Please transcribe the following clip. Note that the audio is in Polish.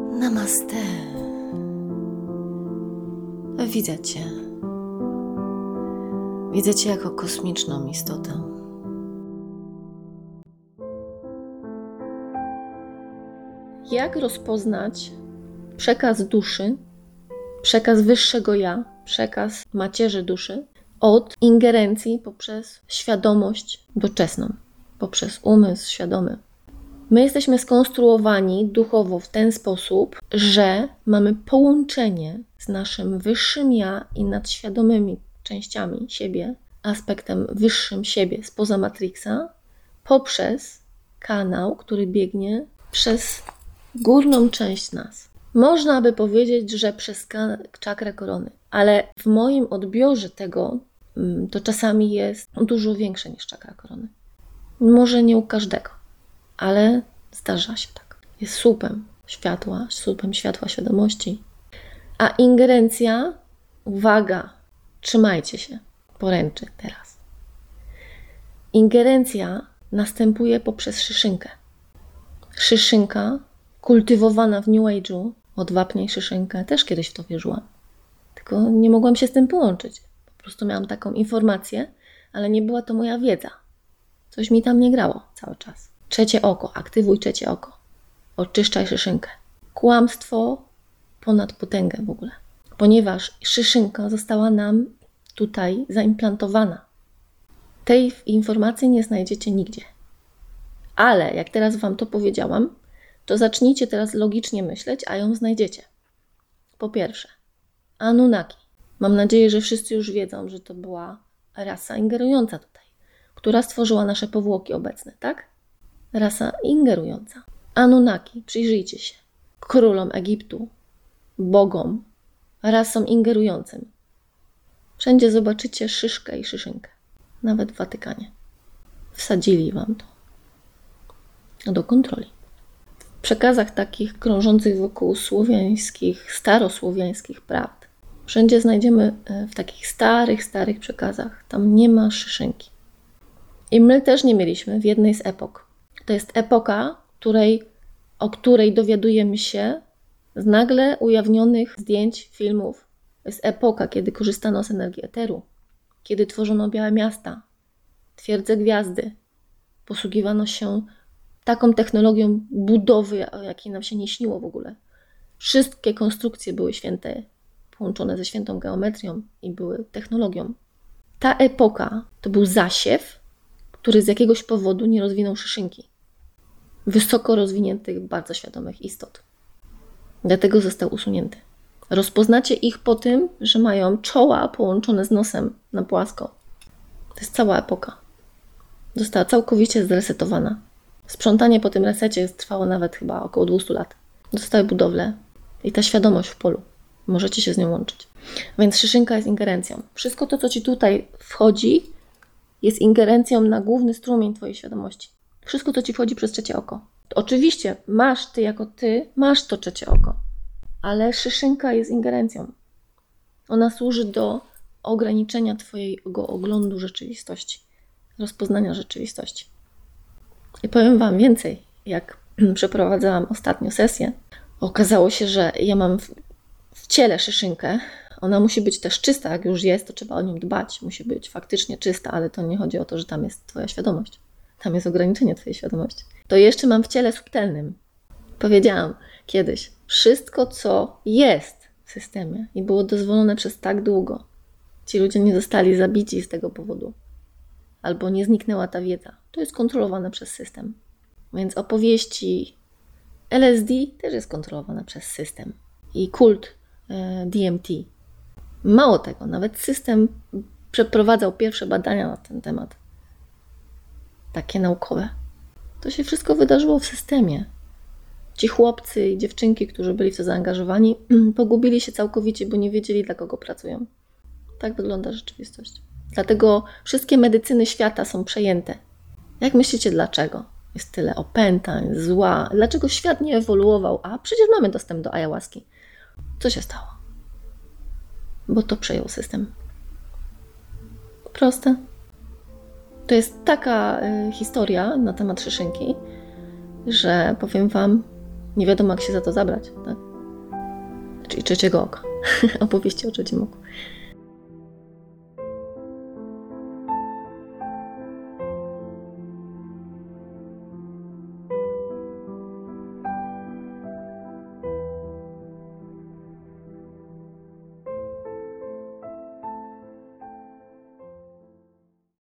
Namaste. Widzę Cię. Widzę Cię jako kosmiczną istotę. Jak rozpoznać przekaz duszy, przekaz wyższego ja, przekaz macierzy duszy od ingerencji poprzez świadomość doczesną, poprzez umysł świadomy? My jesteśmy skonstruowani duchowo w ten sposób, że mamy połączenie z naszym wyższym ja i nadświadomymi częściami siebie, aspektem wyższym siebie spoza Matrixa, poprzez kanał, który biegnie przez górną część nas. Można by powiedzieć, że przez czakrę korony, ale w moim odbiorze tego to czasami jest dużo większe niż czakra korony. Może nie u każdego, ale zdarza się tak. Jest słupem światła świadomości. A ingerencja, uwaga, trzymajcie się, poręczy teraz. Ingerencja następuje poprzez szyszynkę. Szyszynka, kultywowana w New Age'u, odwapnij szyszynkę, też kiedyś w to wierzyłam. Tylko nie mogłam się z tym połączyć. Po prostu miałam taką informację, ale nie była to moja wiedza. Coś mi tam nie grało cały czas. Trzecie oko, aktywuj trzecie oko. Oczyszczaj szyszynkę. Kłamstwo ponad potęgę w ogóle. Ponieważ szyszynka została nam tutaj zaimplantowana. Tej informacji nie znajdziecie nigdzie. Ale jak teraz Wam to powiedziałam, to zacznijcie teraz logicznie myśleć, a ją znajdziecie. Po pierwsze, Anunnaki. Mam nadzieję, że wszyscy już wiedzą, że to była rasa ingerująca tutaj, która stworzyła nasze powłoki obecne, tak? Rasa ingerująca. Anunnaki, przyjrzyjcie się. Królom Egiptu, bogom, rasom ingerującym. Wszędzie zobaczycie szyszkę i szyszynkę. Nawet w Watykanie. Wsadzili Wam to do kontroli. W przekazach takich krążących wokół słowiańskich, starosłowiańskich prawd, wszędzie znajdziemy w takich starych przekazach, tam nie ma szyszynki. I my też nie mieliśmy w jednej z epok. To jest epoka, o której dowiadujemy się z nagle ujawnionych zdjęć, filmów. To jest epoka, kiedy korzystano z energii eteru, kiedy tworzono białe miasta, twierdze gwiazdy. Posługiwano się taką technologią budowy, o jakiej nam się nie śniło w ogóle. Wszystkie konstrukcje były święte, połączone ze świętą geometrią i były technologią. Ta epoka to był zasiew, który z jakiegoś powodu nie rozwinął szyszynki. Wysoko rozwiniętych, bardzo świadomych istot. Dlatego został usunięty. Rozpoznacie ich po tym, że mają czoła połączone z nosem na płasko. To jest cała epoka. Została całkowicie zresetowana. Sprzątanie po tym resecie trwało nawet chyba około 200 lat. Zostały budowle i ta świadomość w polu. Możecie się z nią łączyć. Więc szyszynka jest ingerencją. Wszystko to, co Ci tutaj wchodzi, jest ingerencją na główny strumień Twojej świadomości. Wszystko, co Ci wchodzi przez trzecie oko. Oczywiście Ty jako Ty masz to trzecie oko, ale szyszynka jest ingerencją. Ona służy do ograniczenia Twojego oglądu rzeczywistości, rozpoznania rzeczywistości. I powiem Wam więcej, jak przeprowadzałam ostatnio sesję, okazało się, że ja mam w ciele szyszynkę. Ona musi być też czysta, jak już jest, to trzeba o nią dbać. Musi być faktycznie czysta, ale to nie chodzi o to, że tam jest Twoja świadomość. Tam jest ograniczenie Twojej świadomości. To jeszcze mam w ciele subtelnym. Powiedziałam kiedyś, wszystko co jest w systemie i było dozwolone przez tak długo, ci ludzie nie zostali zabici z tego powodu. Albo nie zniknęła ta wiedza. To jest kontrolowane przez system. Więc opowieści LSD też jest kontrolowane przez system. I kult DMT. Mało tego, nawet system przeprowadzał pierwsze badania na ten temat. Takie naukowe. To się wszystko wydarzyło w systemie. Ci chłopcy i dziewczynki, którzy byli w to zaangażowani, pogubili się całkowicie, bo nie wiedzieli, dla kogo pracują. Tak wygląda rzeczywistość. Dlatego wszystkie medycyny świata są przejęte. Jak myślicie, dlaczego? Jest tyle opętań, zła. Dlaczego świat nie ewoluował? A przecież mamy dostęp do ayahuaski. Co się stało? Bo to przejął system. Proste. To jest taka historia na temat szyszynki, że powiem Wam, Nie wiadomo, jak się za to zabrać, tak? Czyli trzeciego oka. Opowieści o trzecim oku.